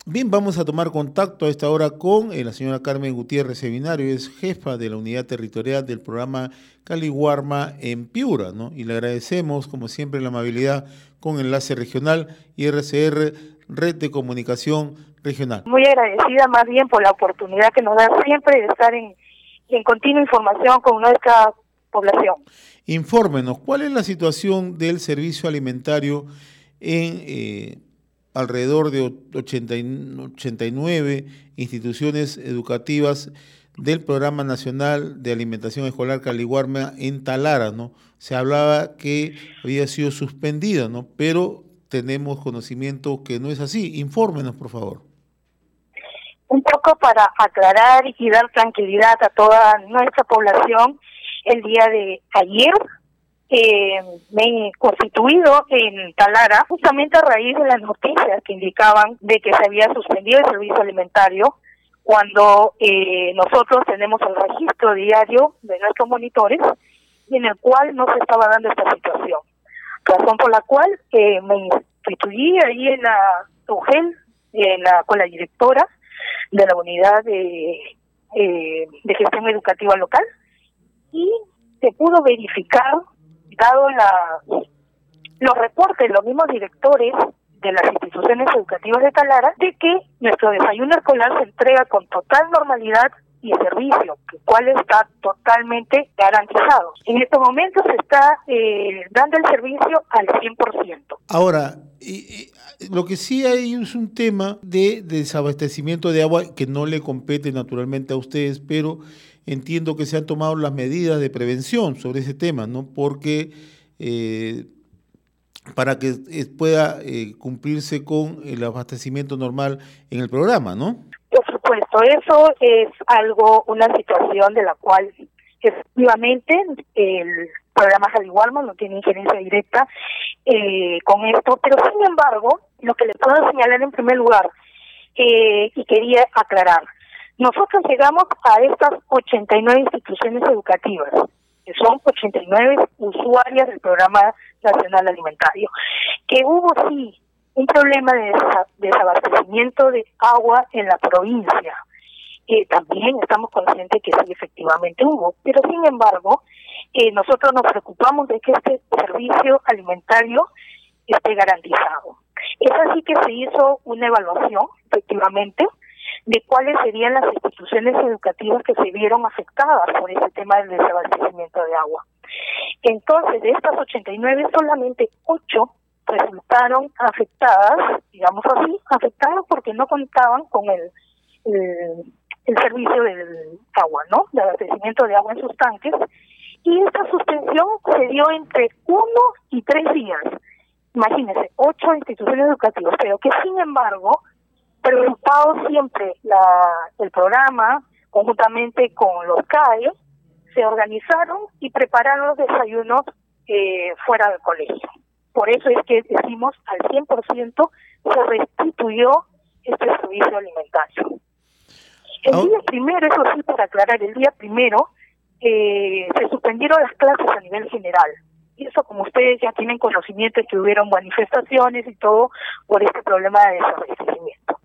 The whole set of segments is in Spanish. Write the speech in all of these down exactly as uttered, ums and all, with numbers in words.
Bien, vamos a tomar contacto a esta hora con eh, la señora Carmen Gutiérrez Seminario, es jefa de la unidad territorial del programa Caliwarma en Piura, ¿no? Y le agradecemos, como siempre, la amabilidad con Enlace Regional y R C R, Red de Comunicación Regional. Muy agradecida más bien por la oportunidad que nos da siempre de estar en, en continua información con nuestra población. Infórmenos, ¿cuál es la situación del servicio alimentario en eh, alrededor de ochenta y nueve instituciones educativas del Programa Nacional de Alimentación Escolar Caliwarma en Talara, ¿no? Se hablaba que había sido suspendido, ¿no? Pero tenemos conocimiento que no es así. Infórmenos, por favor. Un poco para aclarar y dar tranquilidad a toda nuestra población, el día de ayer Eh, me he constituido en Talara justamente a raíz de las noticias que indicaban de que se había suspendido el servicio alimentario cuando eh, nosotros tenemos el registro diario de nuestros monitores en el cual no se estaba dando esta situación, razón por la cual eh, me instituí ahí en la U G E L, en la, con la directora de la unidad de, eh, de gestión educativa local, y se pudo verificar, dado la, los reportes de los mismos directores de las instituciones educativas de Talara, de que nuestro desayuno escolar se entrega con total normalidad y servicio, el cual está totalmente garantizado. En estos momentos se está eh, dando el servicio al cien por ciento. Ahora, y, y, lo que sí hay es un tema de desabastecimiento de agua que no le compete naturalmente a ustedes, pero entiendo que se han tomado las medidas de prevención sobre ese tema, ¿no? Porque eh, para que pueda eh, cumplirse con el abastecimiento normal en el programa, ¿no? Por supuesto, eso es algo, una situación de la cual efectivamente el programa Caliwarma no tiene injerencia directa eh, con esto, pero sin embargo, lo que le puedo señalar en primer lugar, eh, y quería aclarar, nosotros llegamos a estas ochenta y nueve instituciones educativas, que son ochenta y nueve usuarias del Programa Nacional Alimentario, que hubo sí un problema de desabastecimiento de agua en la provincia. Eh, también estamos conscientes que sí, efectivamente hubo, pero sin embargo, eh, nosotros nos preocupamos de que este servicio alimentario esté garantizado. Es así que se hizo una evaluación, efectivamente, de cuáles serían las instituciones educativas que se vieron afectadas por ese tema del desabastecimiento de agua. Entonces, de estas ochenta y nueve, solamente ocho resultaron afectadas, digamos así, afectadas porque no contaban con el, el, el servicio del agua, ¿no? De abastecimiento de agua en sus tanques, y esta suspensión se dio entre uno y tres días. Imagínense, ocho instituciones educativas, pero que sin embargo, preocupado siempre la, el programa, conjuntamente con los C A E, se organizaron y prepararon los desayunos eh, fuera del colegio. Por eso es que decimos al cien por ciento se restituyó este servicio alimentario. El día primero, eso sí, para aclarar, el día primero eh, se suspendieron las clases a nivel general. Y eso, como ustedes ya tienen conocimiento, es que hubieron manifestaciones y todo por este problema de desabastecimiento.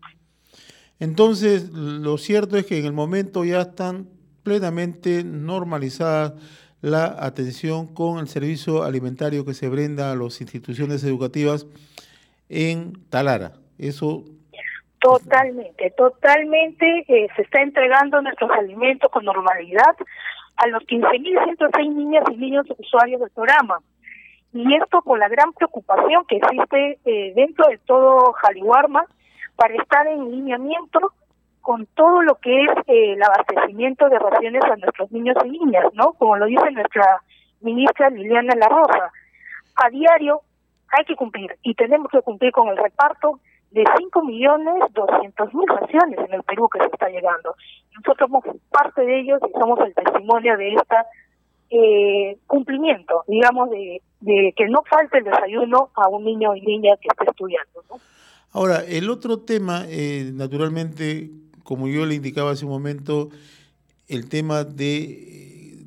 Entonces, lo cierto es que en el momento ya están plenamente normalizadas la atención con el servicio alimentario que se brinda a las instituciones educativas en Talara. Eso Totalmente, totalmente eh, se está entregando nuestros alimentos con normalidad a los quince mil ciento seis niñas y niños usuarios del programa. Y esto por la gran preocupación que existe eh, dentro de todo Caliwarma para estar en lineamiento con todo lo que es eh, el abastecimiento de raciones a nuestros niños y niñas, ¿no? Como lo dice nuestra ministra Liliana La Rosa, a diario hay que cumplir y tenemos que cumplir con el reparto de cinco millones doscientas mil raciones en el Perú que se está llegando. Nosotros somos parte de ellos y somos el testimonio de este eh, cumplimiento, digamos, de, de que no falte el desayuno a un niño y niña que esté estudiando, ¿no? Ahora, el otro tema, eh, naturalmente, como yo le indicaba hace un momento, el tema de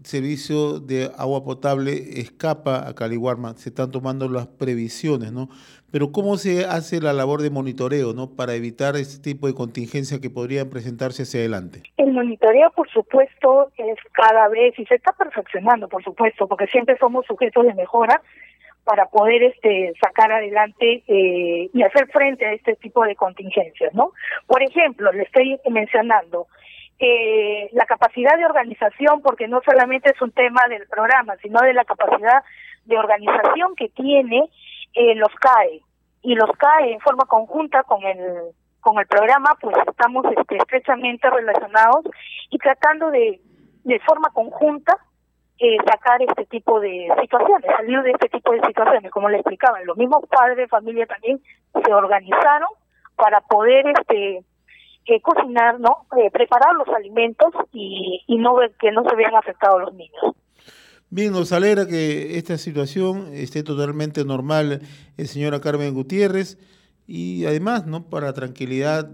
servicio de agua potable escapa a Caliwarma, se están tomando las previsiones, ¿no? Pero ¿cómo se hace la labor de monitoreo, ¿no? Para evitar este tipo de contingencias que podrían presentarse hacia adelante? El monitoreo, por supuesto, es cada vez, y se está perfeccionando, por supuesto, porque siempre somos sujetos de mejora para poder este sacar adelante eh, y hacer frente a este tipo de contingencias, ¿no? Por ejemplo, le estoy mencionando eh, la capacidad de organización, porque no solamente es un tema del programa, sino de la capacidad de organización que tiene eh, los C A E, y los C A E en forma conjunta con el con el programa, pues estamos este, estrechamente relacionados y tratando de de forma conjunta eh, sacar este tipo de situaciones, salir de este tipo de situaciones, como le explicaba. Los mismos padres de familia también se organizaron para poder este eh, cocinar, ¿no? Eh, preparar los alimentos y, y no ver que no se vean afectados los niños. Bien, nos alegra que esta situación esté totalmente normal, eh, señora Carmen Gutiérrez, y además, ¿no? Para tranquilidad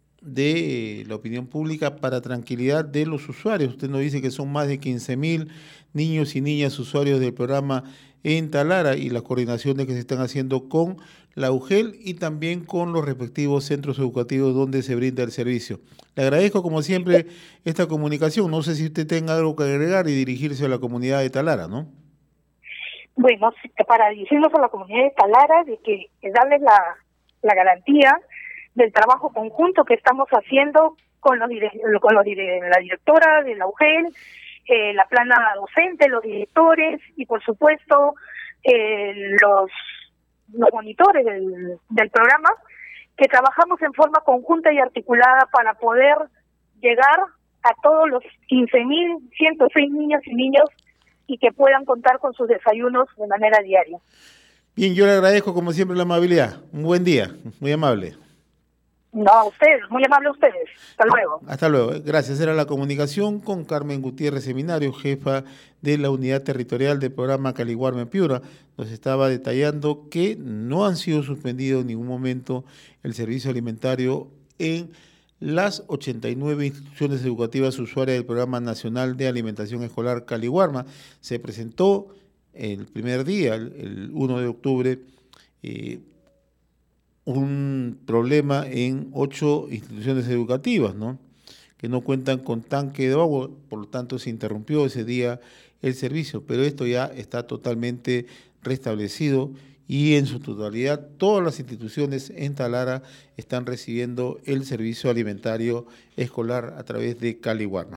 de la opinión pública, para tranquilidad de los usuarios. Usted nos dice que son más de quince mil niños y niñas usuarios del programa en Talara y las coordinaciones que se están haciendo con la U G E L y también con los respectivos centros educativos donde se brinda el servicio. Le agradezco como siempre esta comunicación. No sé si usted tenga algo que agregar y dirigirse a la comunidad de Talara, ¿no? Bueno, para dirigirnos a la comunidad de Talara, de que darles la, la garantía del trabajo conjunto que estamos haciendo con los con los la directora de la U G E L, eh, la plana docente, los directores y por supuesto eh, los los monitores del, del programa, que trabajamos en forma conjunta y articulada para poder llegar a todos los quince mil ciento seis niñas y niños y que puedan contar con sus desayunos de manera diaria. Bien, yo le agradezco como siempre la amabilidad. Un buen día, muy amable. No, a ustedes, muy amable a ustedes. Hasta luego. Hasta luego. Gracias. Era la comunicación con Carmen Gutiérrez Seminario, jefa de la unidad territorial del programa Caliwarma en Piura. Nos estaba detallando que no han sido suspendidos en ningún momento el servicio alimentario en las ochenta y nueve instituciones educativas usuarias del Programa Nacional de Alimentación Escolar Caliwarma. Se presentó el primer día, el uno de octubre, eh, un problema en ocho instituciones educativas, ¿no? Que no cuentan con tanque de agua, por lo tanto se interrumpió ese día el servicio, pero esto ya está totalmente restablecido y en su totalidad todas las instituciones en Talara están recibiendo el servicio alimentario escolar a través de Caliwarma.